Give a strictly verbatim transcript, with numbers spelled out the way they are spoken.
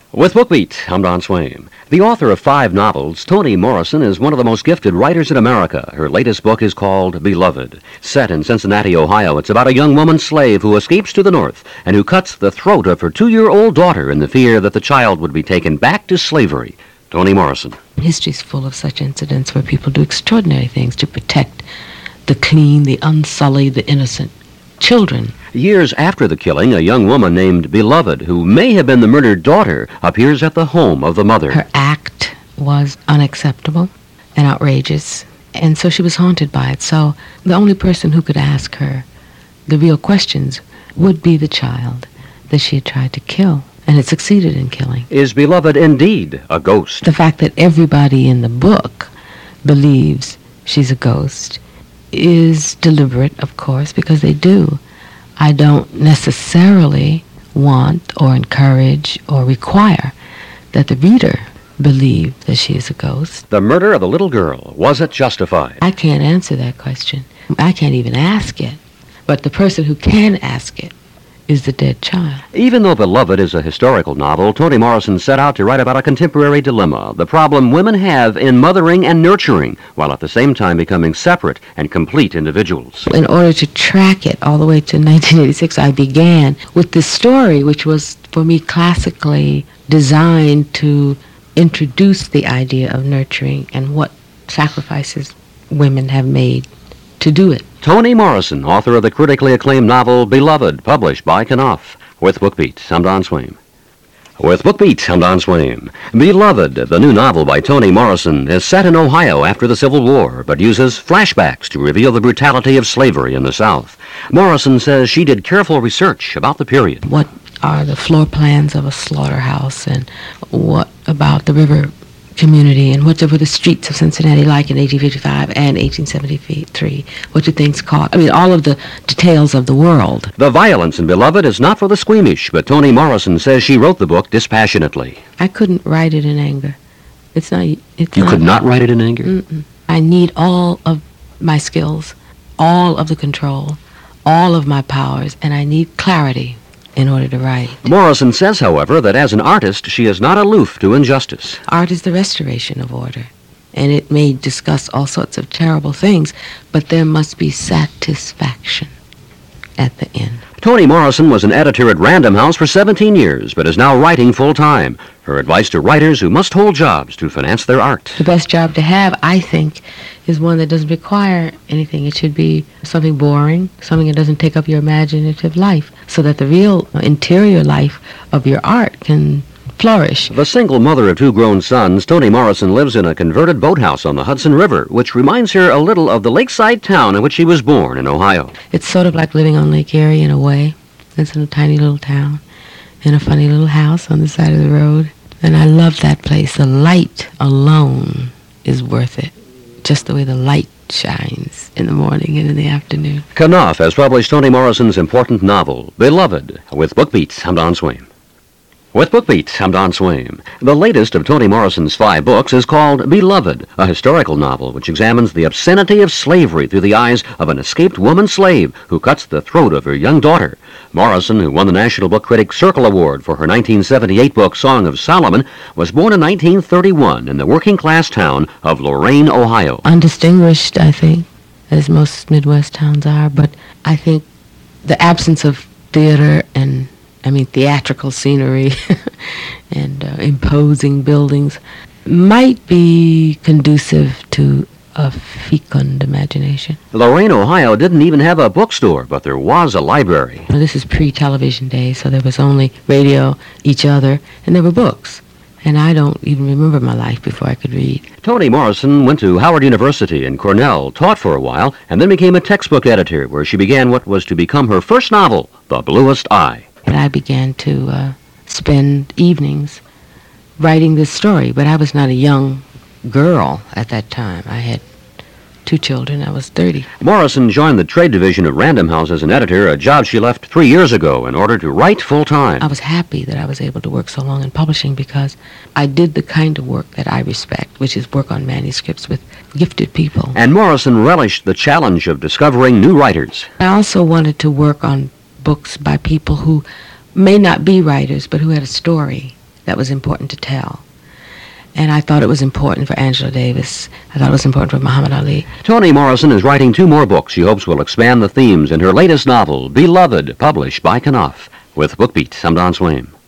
With BookBeat, I'm Don Swaim. The author of five novels, Toni Morrison is one of the most gifted writers in America. Her latest book is called Beloved. Set in Cincinnati, Ohio, it's about a young woman slave who escapes to the north and who cuts the throat of her two-year-old daughter in the fear that the child would be taken back to slavery. Toni Morrison. History's full of such incidents where people do extraordinary things to protect the clean, the unsullied, the innocent children. Years after the killing, a young woman named Beloved, who may have been the murdered daughter, appears at the home of the mother. Her act was unacceptable and outrageous, and so she was haunted by it. So the only person who could ask her the real questions would be the child that she had tried to kill and had succeeded in killing. Is Beloved indeed a ghost? The fact that everybody in the book believes she's a ghost is deliberate, of course, because they do. I don't necessarily want or encourage or require that the reader believe that she is a ghost. The murder of the little girl, was it justified? I can't answer that question. I can't even ask it. But the person who can ask it is the dead child. Even though Beloved is a historical novel, Toni Morrison set out to write about a contemporary dilemma, the problem women have in mothering and nurturing, while at the same time becoming separate and complete individuals. In order to track it all the way to nineteen eighty-six, I began with this story, which was, for me, classically designed to introduce the idea of nurturing and what sacrifices women have made to do it. Toni Morrison, author of the critically acclaimed novel Beloved, published by Knopf. With BookBeat, I'm Don Swaim. With BookBeat, I'm Don Swaim. Beloved, the new novel by Toni Morrison, is set in Ohio after the Civil War, but uses flashbacks to reveal the brutality of slavery in the South. Morrison says she did careful research about the period. What are the floor plans of a slaughterhouse, and what about the river community, and what were the streets of Cincinnati like in eighteen fifty-five and eighteen seventy-three? What did things cost? I mean, all of the details of the world. The violence in Beloved is not for the squeamish, but Toni Morrison says she wrote the book dispassionately. I couldn't write it in anger. It's not... It's you not, could not write it in anger? Mm-mm. I need all of my skills, all of the control, all of my powers, and I need clarity in order to write. Morrison says, however, that as an artist, she is not aloof to injustice. Art is the restoration of order, and it may discuss all sorts of terrible things, but there must be satisfaction at the end. Toni Morrison was an editor at Random House for seventeen years, but is now writing full-time. Her advice to writers who must hold jobs to finance their art. The best job to have, I think, is one that doesn't require anything. It should be something boring, something that doesn't take up your imaginative life, so that the real interior life of your art can flourish. The single mother of two grown sons, Toni Morrison lives in a converted boathouse on the Hudson River, which reminds her a little of the lakeside town in which she was born in Ohio. It's sort of like living on Lake Erie in a way. It's in a tiny little town, in a funny little house on the side of the road. And I love that place. The light alone is worth it. Just the way the light shines in the morning and in the afternoon. Knopf has published Toni Morrison's important novel, Beloved. With BookBeat, I'm Don Swaim. With BookBeat, I'm Don Swaim. The latest of Toni Morrison's five books is called Beloved, a historical novel which examines the obscenity of slavery through the eyes of an escaped woman slave who cuts the throat of her young daughter. Morrison, who won the National Book Critics Circle Award for her nineteen seventy-eight book Song of Solomon, was born in nineteen thirty-one in the working-class town of Lorain, Ohio. Undistinguished, I think, as most Midwest towns are, but I think the absence of theater and I mean, theatrical scenery and uh, imposing buildings might be conducive to a fecund imagination. Lorain, Ohio didn't even have a bookstore, but there was a library. Now, this is pre-television days, so there was only radio, each other, and there were books. And I don't even remember my life before I could read. Toni Morrison went to Howard University and Cornell, taught for a while, and then became a textbook editor, where she began what was to become her first novel, The Bluest Eye. And I began to uh, spend evenings writing this story, but I was not a young girl at that time. I had two children. I was thirty. Morrison joined the trade division of Random House as an editor, a job she left three years ago in order to write full-time. I was happy that I was able to work so long in publishing because I did the kind of work that I respect, which is work on manuscripts with gifted people. And Morrison relished the challenge of discovering new writers. I also wanted to work on books by people who may not be writers, but who had a story that was important to tell. And I thought it was important for Angela Davis. I thought it was important for Muhammad Ali. Toni Morrison is writing two more books she hopes will expand the themes in her latest novel, Beloved, published by Knopf. With Book Beat, I'm Don Swaim.